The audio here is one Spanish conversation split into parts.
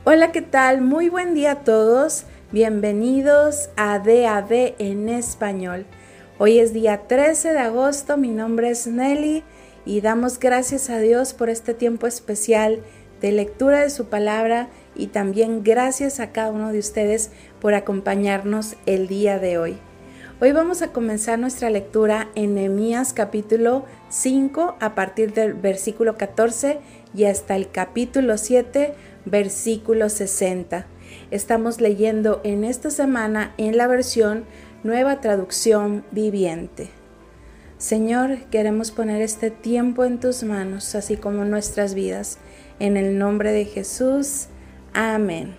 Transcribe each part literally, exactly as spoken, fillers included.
Hola, ¿qué tal? Muy buen día a todos. Bienvenidos a D A D en español. Hoy es día trece de agosto, mi nombre es Nelly y damos gracias a Dios por este tiempo especial de lectura de su palabra y también gracias a cada uno de ustedes por acompañarnos el día de hoy. Hoy vamos a comenzar nuestra lectura en Nehemías capítulo cinco a partir del versículo catorce y hasta el capítulo siete, versículo sesenta. Estamos leyendo en esta semana en la versión Nueva Traducción Viviente. Señor, queremos poner este tiempo en tus manos, así como nuestras vidas. En el nombre de Jesús. Amén.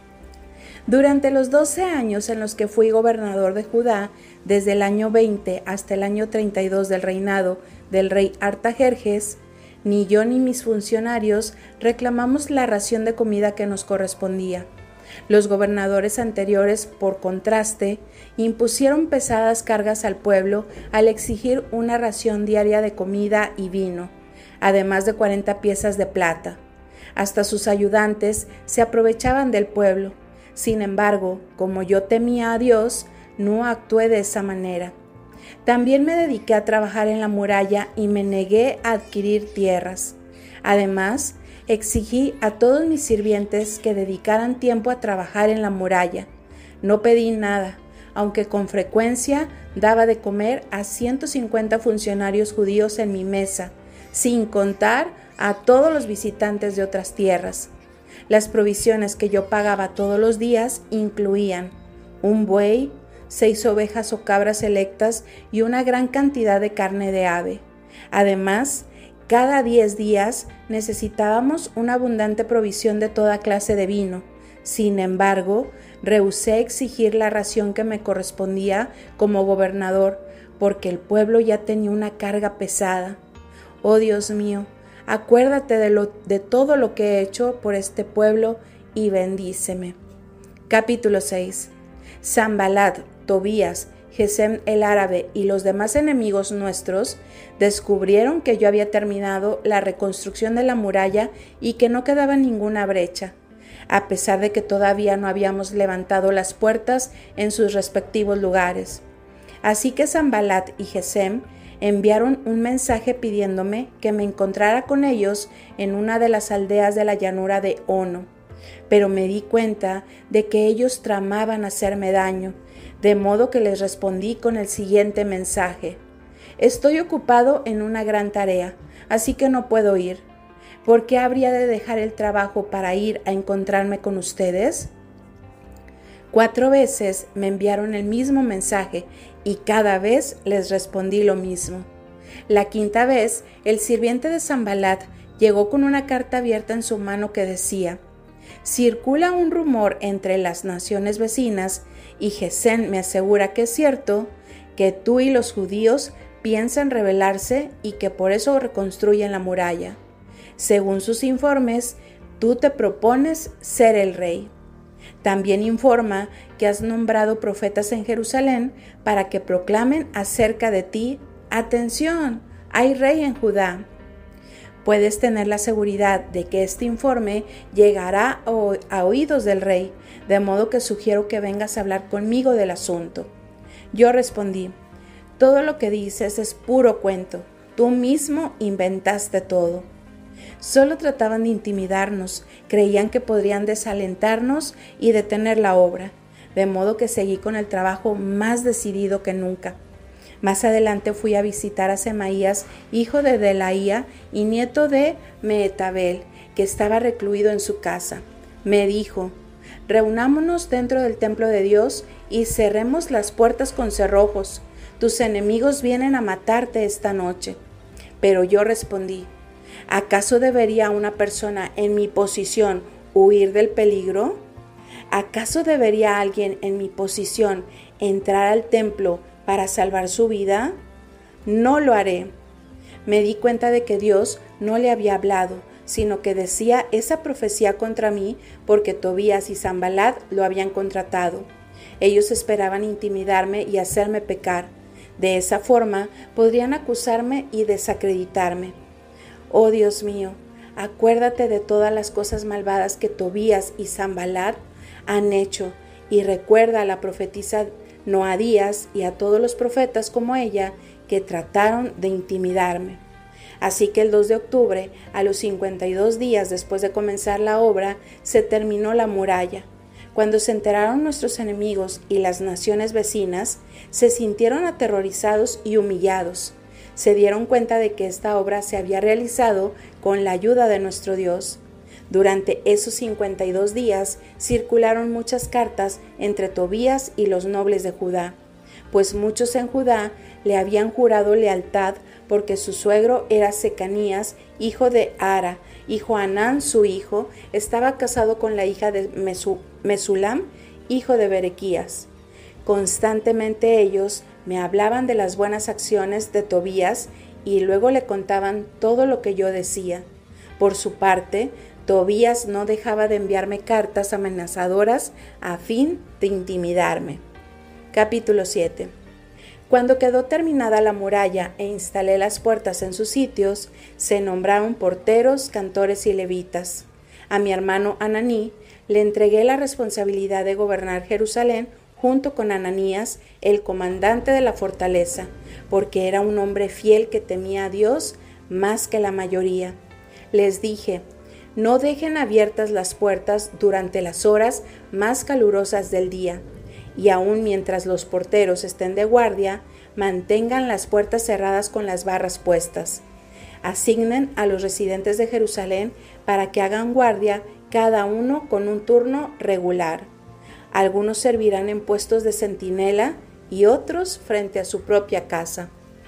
Durante los doce años en los que fui gobernador de Judá, desde el año veinte hasta el año treinta y dos del reinado del rey Artajerjes, ni yo ni mis funcionarios reclamamos la ración de comida que nos correspondía. Los gobernadores anteriores, por contraste, impusieron pesadas cargas al pueblo al exigir una ración diaria de comida y vino, además de cuarenta piezas de plata. Hasta sus ayudantes se aprovechaban del pueblo. Sin embargo, como yo temía a Dios, no actué de esa manera. También me dediqué a trabajar en la muralla y me negué a adquirir tierras. Además, exigí a todos mis sirvientes que dedicaran tiempo a trabajar en la muralla. No pedí nada, aunque con frecuencia daba de comer a ciento cincuenta funcionarios judíos en mi mesa, sin contar a todos los visitantes de otras tierras. Las provisiones que yo pagaba todos los días incluían un buey, seis ovejas o cabras selectas y una gran cantidad de carne de ave. Además, cada diez días necesitábamos una abundante provisión de toda clase de vino. Sin embargo, rehusé exigir la ración que me correspondía como gobernador, porque el pueblo ya tenía una carga pesada. Oh Dios mío, acuérdate de, lo, de todo lo que he hecho por este pueblo y bendíceme. Capítulo seis. Sanbalat, Tobías, Gesem el árabe y los demás enemigos nuestros descubrieron que yo había terminado la reconstrucción de la muralla y que no quedaba ninguna brecha, a pesar de que todavía no habíamos levantado las puertas en sus respectivos lugares. Así que Sanbalat y Gesem enviaron un mensaje pidiéndome que me encontrara con ellos en una de las aldeas de la llanura de Ono, pero me di cuenta de que ellos tramaban hacerme daño, de modo que les respondí con el siguiente mensaje: estoy ocupado en una gran tarea, así que no puedo ir. ¿Por qué habría de dejar el trabajo para ir a encontrarme con ustedes? Cuatro veces me enviaron el mismo mensaje y cada vez les respondí lo mismo. La quinta vez, el sirviente de Sanbalat llegó con una carta abierta en su mano que decía: circula un rumor entre las naciones vecinas y Gesem me asegura que es cierto, que tú y los judíos piensan rebelarse y que por eso reconstruyen la muralla. Según sus informes, tú te propones ser el rey. También informa que has nombrado profetas en Jerusalén para que proclamen acerca de ti: atención, hay rey en Judá. Puedes tener la seguridad de que este informe llegará a oídos del rey, de modo que sugiero que vengas a hablar conmigo del asunto. Yo respondí: todo lo que dices es puro cuento, tú mismo inventaste todo. Solo trataban de intimidarnos, creían que podrían desalentarnos y detener la obra, de modo que seguí con el trabajo más decidido que nunca. Más adelante fui a visitar a Semaías, hijo de Delaía y nieto de Mehetabel, que estaba recluido en su casa. Me dijo: reunámonos dentro del templo de Dios y cerremos las puertas con cerrojos. Tus enemigos vienen a matarte esta noche. Pero yo respondí: ¿acaso debería una persona en mi posición huir del peligro? ¿Acaso debería alguien en mi posición entrar al templo para salvar su vida? No lo haré. Me di cuenta de que Dios no le había hablado, sino que decía esa profecía contra mí porque Tobías y Sanbalat lo habían contratado. Ellos esperaban intimidarme y hacerme pecar. De esa forma podrían acusarme y desacreditarme. Oh Dios mío, acuérdate de todas las cosas malvadas que Tobías y Sanballat han hecho, y recuerda a la profetisa Noadías y a todos los profetas como ella que trataron de intimidarme. Así que el dos de octubre, a los cincuenta y dos días después de comenzar la obra, se terminó la muralla. Cuando se enteraron nuestros enemigos y las naciones vecinas, se sintieron aterrorizados y humillados. Se dieron cuenta de que esta obra se había realizado con la ayuda de nuestro Dios. Durante esos cincuenta y dos días circularon muchas cartas entre Tobías y los nobles de Judá, pues muchos en Judá le habían jurado lealtad porque su suegro era Secanías, hijo de Ara, y Johanán, su hijo, estaba casado con la hija de Mesulam, hijo de Berequías. Constantemente ellos me hablaban de las buenas acciones de Tobías y luego le contaban todo lo que yo decía. Por su parte, Tobías no dejaba de enviarme cartas amenazadoras a fin de intimidarme. Capítulo siete. Cuando quedó terminada la muralla e instalé las puertas en sus sitios, se nombraron porteros, cantores y levitas. A mi hermano Ananí le entregué la responsabilidad de gobernar Jerusalén junto con Ananías, el comandante de la fortaleza, porque era un hombre fiel que temía a Dios más que la mayoría. Les dije: no dejen abiertas las puertas durante las horas más calurosas del día, y aun mientras los porteros estén de guardia, mantengan las puertas cerradas con las barras puestas. Asignen a los residentes de Jerusalén para que hagan guardia, cada uno con un turno regular. Algunos servirán en puestos de centinela y otros frente a su propia casa.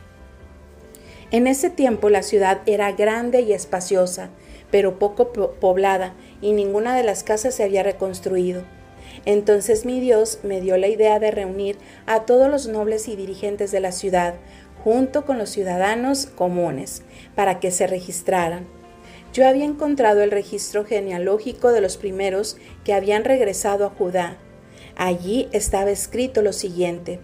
En ese tiempo la ciudad era grande y espaciosa, pero poco poblada, y ninguna de las casas se había reconstruido. Entonces mi Dios me dio la idea de reunir a todos los nobles y dirigentes de la ciudad, junto con los ciudadanos comunes, para que se registraran. Yo había encontrado el registro genealógico de los primeros que habían regresado a Judá. Allí estaba escrito lo siguiente: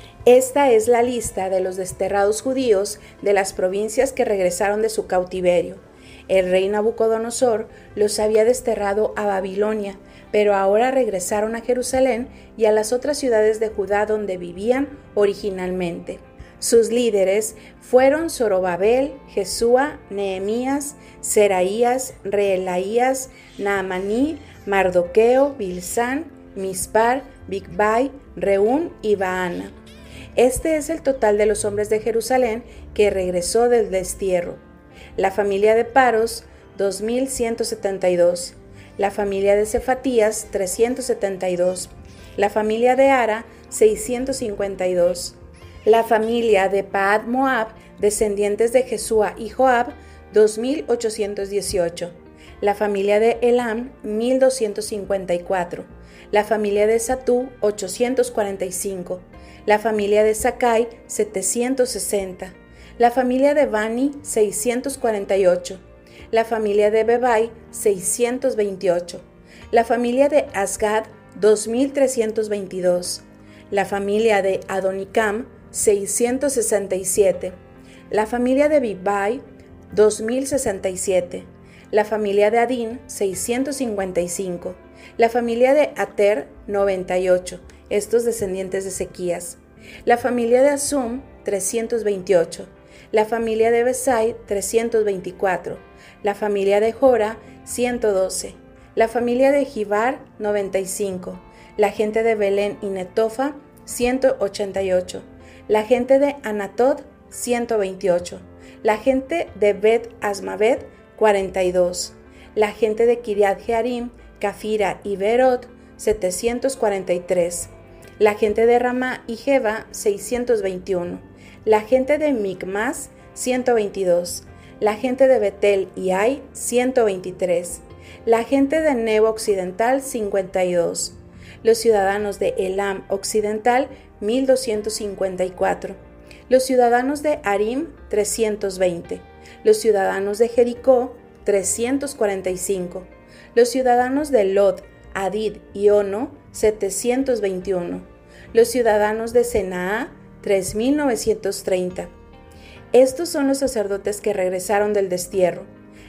esta es la lista de los desterrados judíos de las provincias que regresaron de su cautiverio. El rey Nabucodonosor los había desterrado a Babilonia, pero ahora regresaron a Jerusalén y a las otras ciudades de Judá donde vivían originalmente. Sus líderes fueron Zorobabel, Jesúa, Nehemías, Seraías, Reelaías, Naamaní, Mardoqueo, Bilsán, Mispar, Bigvai, Reún y Baana. Este es el total de los hombres de Jerusalén que regresó del destierro. La familia de Paros, dos mil ciento setenta y dos. La familia de Cefatías, trescientos setenta y dos. La familia de Ara, seiscientos cincuenta y dos. La familia de Paad Moab, descendientes de Jesúa y Joab, dos mil ochocientos dieciocho. La familia de Elam, mil doscientos cincuenta y cuatro. La familia de Satú, ochocientos cuarenta y cinco. La familia de Sakai, setecientos sesenta. La familia de Bani, seiscientos cuarenta y ocho. La familia de Bebai, seiscientos veintiocho. La familia de Asgad, dos mil trescientos veintidós. La familia de Adonicam, seiscientos sesenta y siete. La familia de Bigvai, dos mil sesenta y siete. La familia de Adín, seiscientos cincuenta y cinco. La familia de Ater, noventa y ocho, estos descendientes de Ezequías. La familia de Asum, trescientos veintiocho. La familia de Besai, trescientos veinticuatro. La familia de Jora, ciento doce. La familia de Gibar, noventa y cinco. La gente de Belén y Netofa, ciento ochenta y ocho. La gente de Anatot, ciento veintiocho. La gente de Bet Asmavet, cuarenta y dos. La gente de Kiriat Jearim, Cafira y Berot, setecientos cuarenta y tres. La gente de Ramá y Jeba, seiscientos veintiuno. La gente de Micmas, ciento veintidós. La gente de Betel y Ai, ciento veintitrés. La gente de Nebo Occidental, cincuenta y dos. Los ciudadanos de Elam Occidental, mil doscientos cincuenta y cuatro. Los ciudadanos de Arim, trescientos veinte. Los ciudadanos de Jericó, trescientos cuarenta y cinco. Los ciudadanos de Lod, Hadid y Ono, setecientos veintiuno. Los ciudadanos de Senaa, tres mil novecientos treinta. Estos son los sacerdotes que regresaron del destierro.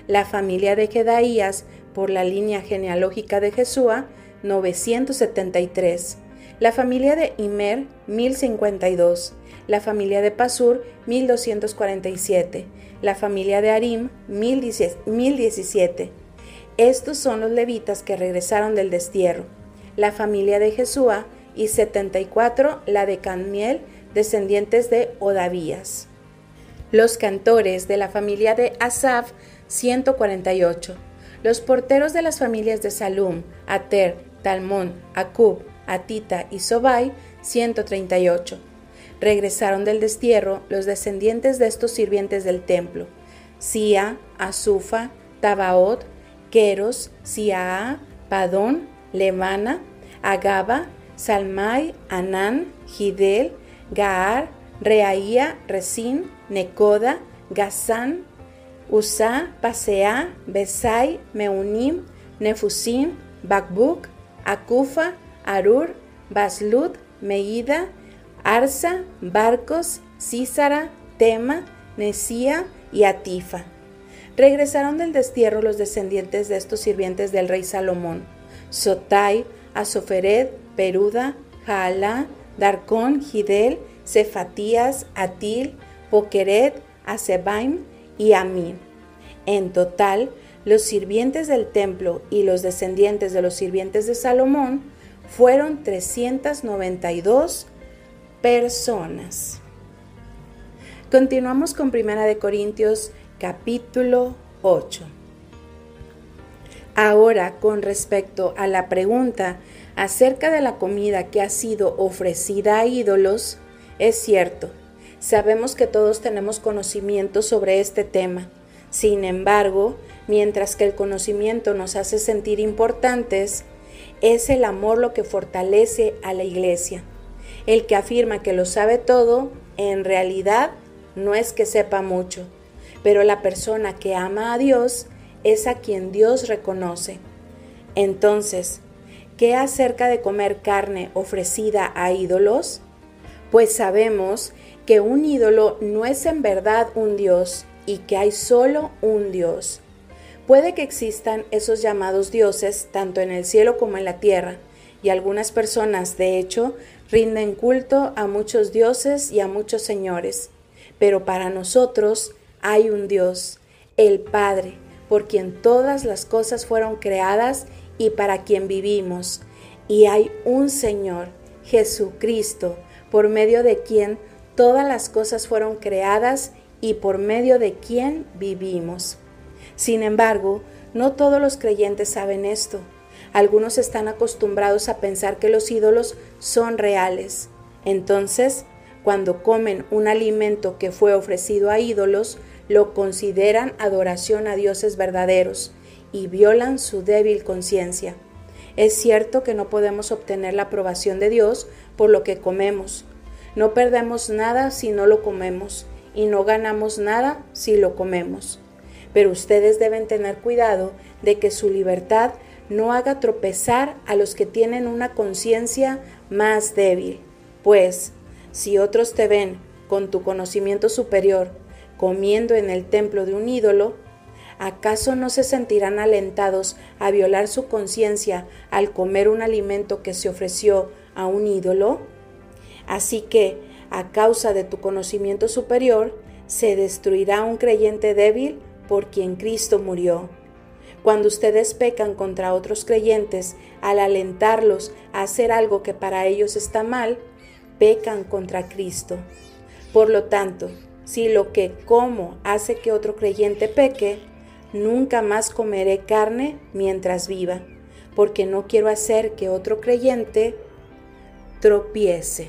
La familia de Jedaías, por la línea genealógica de Jesúa, novecientos setenta y tres. La familia de Imer, mil cincuenta y dos. La familia de Pasur, mil doscientos cuarenta y siete. La familia de Arim, mil diecisiete. Estos son los levitas que regresaron del destierro. La familia de Jesúa, y setenta y cuatro la de Cadmiel, descendientes de Odavías. Los cantores de la familia de Asaf, ciento cuarenta y ocho. Los porteros de las familias de Salum, Ater, Talmón, Acub, Atita y Sobai, ciento treinta y ocho. Regresaron del destierro los descendientes de estos sirvientes del templo: Sia, Azufa, Tabaot, Queros, Siaa, Padón, Lemana, Agaba, Salmai, Anán, Gidel, Gaar, Reaía, Resín, Necoda, Gazán, Usá, Pasea, Besai, Meunim, Nefusim, Bakbuk, Akufa, Arur, Baslud, Meida, Arsa, Barcos, Císara, Tema, Nesía y Atifa. Regresaron del destierro los descendientes de estos sirvientes del rey Salomón: Sotai, Asoferet, Peruda, Jaalá, Darcón, Gidel, Cefatías, Atil, Pokeret, Asebaim y Amí. En total, los sirvientes del templo y los descendientes de los sirvientes de Salomón fueron trescientas noventa y dos personas. Continuamos con Primera de Corintios capítulo ocho. Ahora, con respecto a la pregunta acerca de la comida que ha sido ofrecida a ídolos, es cierto, sabemos que todos tenemos conocimiento sobre este tema. Sin embargo, mientras que el conocimiento nos hace sentir importantes, es el amor lo que fortalece a la iglesia. El que afirma que lo sabe todo, en realidad no es que sepa mucho, pero la persona que ama a Dios es a quien Dios reconoce. Entonces, ¿qué acerca de comer carne ofrecida a ídolos? Pues sabemos que un ídolo no es en verdad un Dios y que hay solo un Dios. Puede que existan esos llamados dioses tanto en el cielo como en la tierra, y algunas personas, de hecho, rinden culto a muchos dioses y a muchos señores. Pero para nosotros hay un Dios, el Padre, por quien todas las cosas fueron creadas y para quien vivimos. Y hay un Señor, Jesucristo, por medio de quien todas las cosas fueron creadas y por medio de quien vivimos. Sin embargo, no todos los creyentes saben esto. Algunos están acostumbrados a pensar que los ídolos son reales. Entonces, cuando comen un alimento que fue ofrecido a ídolos, lo consideran adoración a dioses verdaderos y violan su débil conciencia. Es cierto que no podemos obtener la aprobación de Dios por lo que comemos. No perdemos nada si no lo comemos y no ganamos nada si lo comemos. Pero ustedes deben tener cuidado de que su libertad no haga tropezar a los que tienen una conciencia más débil. Pues, si otros te ven con tu conocimiento superior comiendo en el templo de un ídolo, ¿acaso no se sentirán alentados a violar su conciencia al comer un alimento que se ofreció a un ídolo? Así que, a causa de tu conocimiento superior, se destruirá un creyente débil por quien Cristo murió. Cuando ustedes pecan contra otros creyentes al alentarlos a hacer algo que para ellos está mal, pecan contra Cristo. Por lo tanto, si lo que como hace que otro creyente peque, nunca más comeré carne mientras viva, porque no quiero hacer que otro creyente tropiece.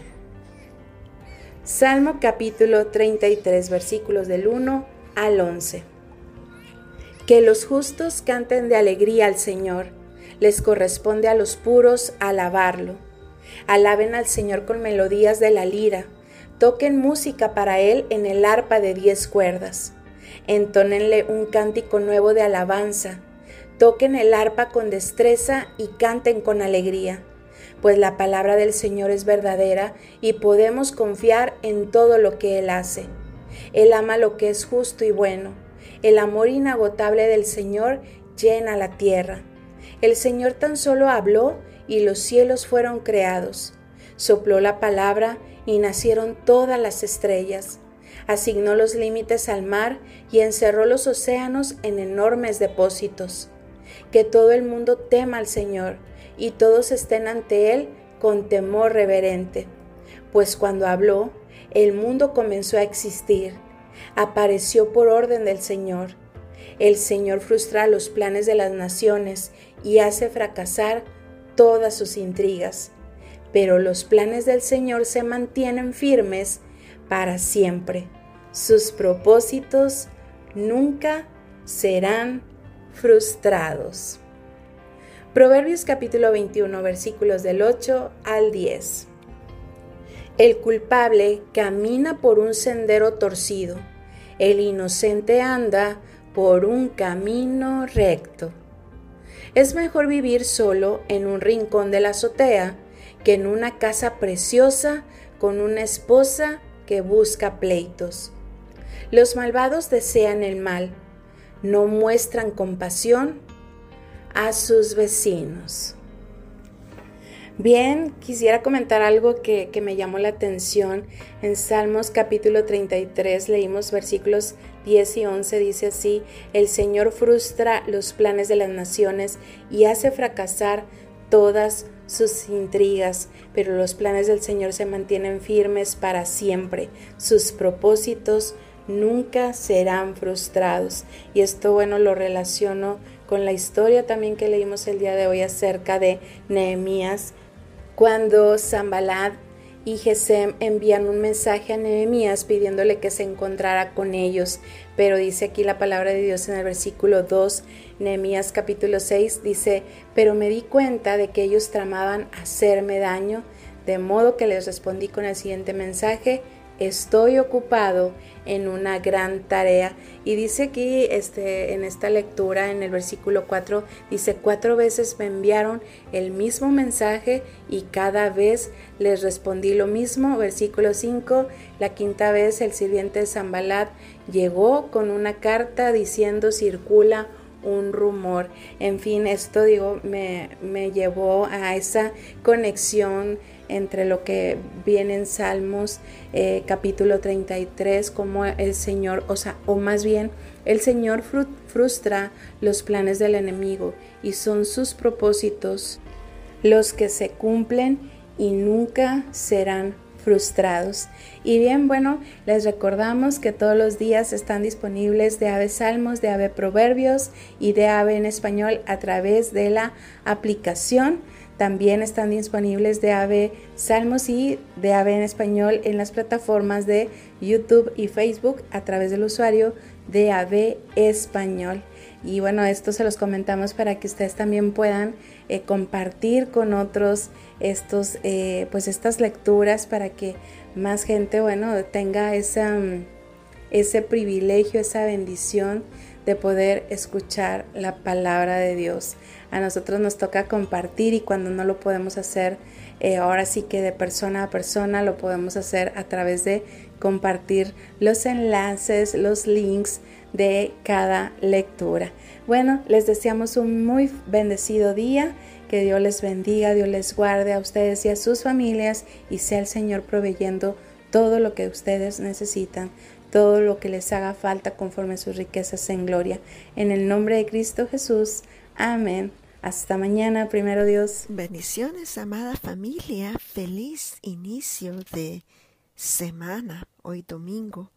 Salmo capítulo treinta y tres, versículos del uno al once. Que los justos canten de alegría al Señor, les corresponde a los puros alabarlo. Alaben al Señor con melodías de la lira, toquen música para Él en el arpa de diez cuerdas. Entónenle un cántico nuevo de alabanza, toquen el arpa con destreza y canten con alegría, pues la palabra del Señor es verdadera y podemos confiar en todo lo que Él hace. Él ama lo que es justo y bueno, El amor inagotable del Señor llena la tierra. El Señor tan solo habló y los cielos fueron creados. Sopló la palabra y nacieron todas las estrellas. Asignó los límites al mar y encerró los océanos en enormes depósitos. Que todo el mundo tema al Señor y todos estén ante Él con temor reverente. Pues cuando habló, el mundo comenzó a existir. Apareció por orden del Señor. El Señor frustra los planes de las naciones y hace fracasar todas sus intrigas. Pero los planes del Señor se mantienen firmes para siempre. Sus propósitos nunca serán frustrados. Proverbios capítulo veintiuno, versículos del ocho al diez. El culpable camina por un sendero torcido, el inocente anda por un camino recto. Es mejor vivir solo en un rincón de la azotea que en una casa preciosa con una esposa que busca pleitos. Los malvados desean el mal, no muestran compasión a sus vecinos. Bien, quisiera comentar algo que, que me llamó la atención. En Salmos capítulo treinta y tres leímos versículos diez y once, dice así: el Señor frustra los planes de las naciones y hace fracasar todas sus intrigas, pero los planes del Señor se mantienen firmes para siempre. Sus propósitos nunca serán frustrados. Y esto, bueno, lo relaciono con la historia también que leímos el día de hoy acerca de Nehemías, cuando Sanballat y Gesem envían un mensaje a Nehemías pidiéndole que se encontrara con ellos. Pero dice aquí la palabra de Dios en el versículo dos, Nehemías capítulo seis, dice: pero me di cuenta de que ellos tramaban hacerme daño, de modo que les respondí con el siguiente mensaje: estoy ocupado en una gran tarea. Y dice aquí este, en esta lectura, en el versículo cuatro, dice: cuatro veces me enviaron el mismo mensaje y cada vez les respondí lo mismo. Versículo cinco, la quinta vez el sirviente de Sanballat llegó con una carta diciendo: circula un rumor. En fin, esto digo me, me llevó a esa conexión entre lo que viene en Salmos eh, capítulo treinta y tres, como el Señor, o sea, o más bien el Señor frustra los planes del enemigo y son sus propósitos los que se cumplen y nunca serán frustrados. Y bien, bueno, les recordamos que todos los días están disponibles de Ave Salmos, de Ave Proverbios y de Ave en Español a través de la aplicación. También están disponibles de Ave Salmos y de Ave en Español en las plataformas de YouTube y Facebook a través del usuario de Ave Español. Y bueno, esto se los comentamos para que ustedes también puedan eh, compartir con otros estos, eh, pues estas lecturas, para que más gente, bueno, tenga esa, ese privilegio, esa bendición de poder escuchar la palabra de Dios. A nosotros nos toca compartir, y cuando no lo podemos hacer, eh, ahora sí que de persona a persona, lo podemos hacer a través de compartir los enlaces, los links de cada lectura. Bueno, les deseamos un muy bendecido día, que Dios les bendiga, Dios les guarde a ustedes y a sus familias, y sea el Señor proveyendo todo lo que ustedes necesitan, todo lo que les haga falta conforme a sus riquezas en gloria. En el nombre de Cristo Jesús, amén. Hasta mañana, primero Dios. Bendiciones, amada familia. Feliz inicio de semana, hoy domingo.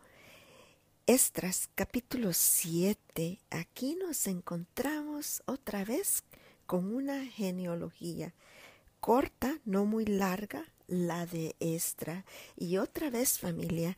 Esdras capítulo siete. Aquí nos encontramos otra vez con una genealogía corta, no muy larga, la de Esdras. Y otra vez, familia,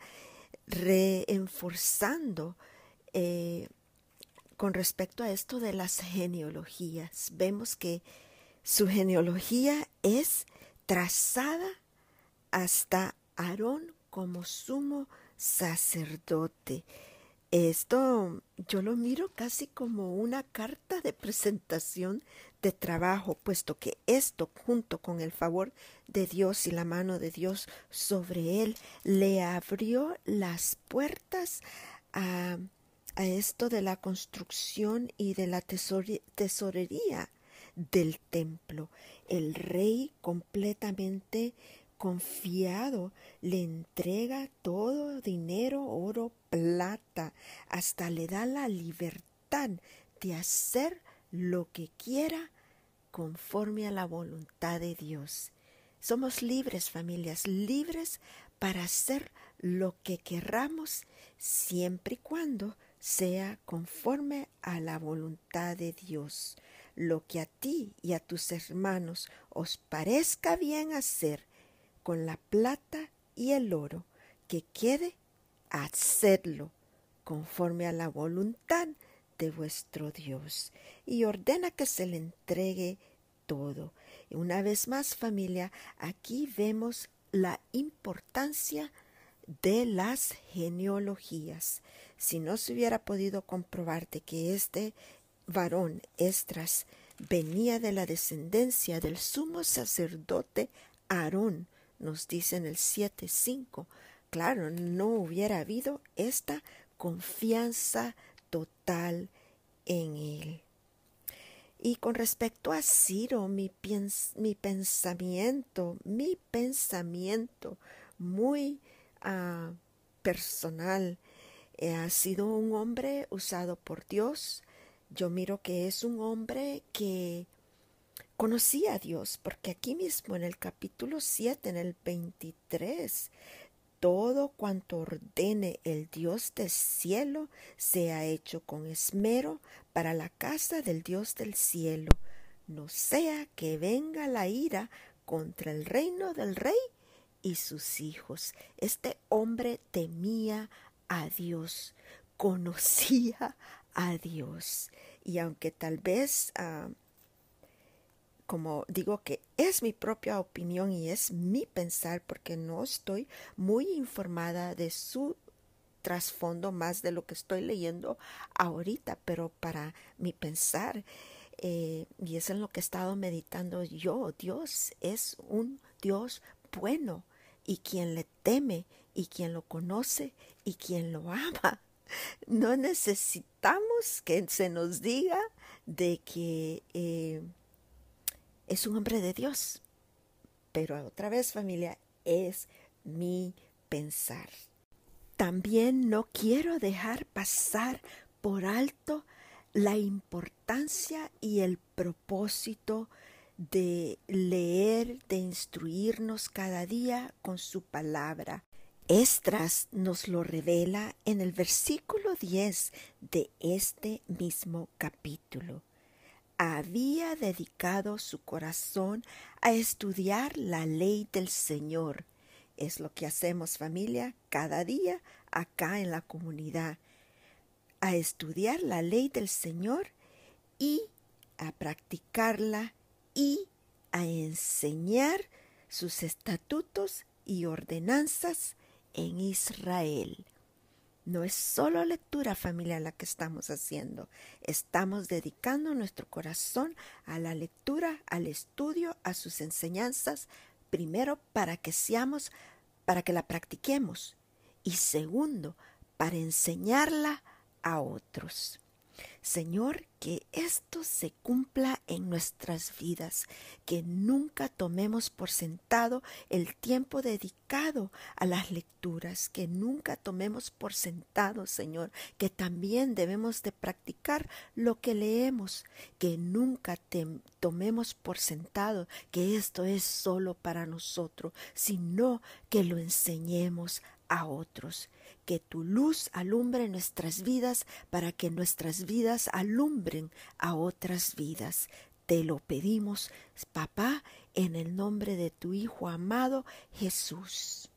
reenforzando eh, con respecto a esto de las genealogías. Vemos que su genealogía es trazada hasta Aarón como sumo sacerdote. Esto yo lo miro casi como una carta de presentación de trabajo, puesto que esto, junto con el favor de Dios y la mano de Dios sobre él, le abrió las puertas a a esto de la construcción y de la tesore- tesorería del templo. El rey, completamente confiado, le entrega todo: dinero, oro, plata, hasta le da la libertad de hacer lo que quiera conforme a la voluntad de Dios. Somos libres, familias, libres para hacer lo que querramos, siempre y cuando sea conforme a la voluntad de Dios. Lo que a ti y a tus hermanos os parezca bien hacer con la plata y el oro que quede, hacedlo conforme a la voluntad de vuestro Dios, y ordena que se le entregue todo. Y una vez más, familia, aquí vemos la importancia de las genealogías. Si no se hubiera podido comprobar de que este varón, Esdras, venía de la descendencia del sumo sacerdote Aarón, nos dice en el siete cinco, claro, no hubiera habido esta confianza total en él. Y con respecto a Ciro, mi, piens, mi pensamiento, mi pensamiento muy uh, personal, eh, ha sido un hombre usado por Dios. Yo miro que es un hombre que conocía a Dios, porque aquí mismo en el capítulo siete, en el veintitrés, todo cuanto ordene el Dios del cielo sea hecho con esmero para la casa del Dios del cielo, no sea que venga la ira contra el reino del rey y sus hijos. Este hombre temía a Dios, conocía a Dios, y aunque tal vez uh, como digo que es mi propia opinión y es mi pensar, porque no estoy muy informada de su trasfondo más de lo que estoy leyendo ahorita, pero para mi pensar, eh, y es en lo que he estado meditando yo, Dios es un Dios bueno, y quien le teme y quien lo conoce y quien lo ama. No necesitamos que se nos diga de que eh, es un hombre de Dios, pero otra vez, familia, es mi pensar. También no quiero dejar pasar por alto la importancia y el propósito de leer, de instruirnos cada día con su palabra. Esdras nos lo revela en el versículo diez de este mismo capítulo. Había dedicado su corazón a estudiar la ley del Señor. Es lo que hacemos, familia, cada día acá en la comunidad. A estudiar la ley del Señor y a practicarla y a enseñar sus estatutos y ordenanzas en Israel. No es solo lectura, familia, la que estamos haciendo. Estamos dedicando nuestro corazón a la lectura, al estudio, a sus enseñanzas, primero para que seamos, para que la practiquemos, y segundo, para enseñarla a otros. Señor, que esto se cumpla en nuestras vidas, que nunca tomemos por sentado el tiempo dedicado a las lecturas, que nunca tomemos por sentado, Señor, que también debemos de practicar lo que leemos, que nunca te tomemos por sentado que esto es solo para nosotros, sino que lo enseñemos a otros. Que tu luz alumbre nuestras vidas para que nuestras vidas alumbren a otras vidas. Te lo pedimos, papá, en el nombre de tu Hijo amado Jesús.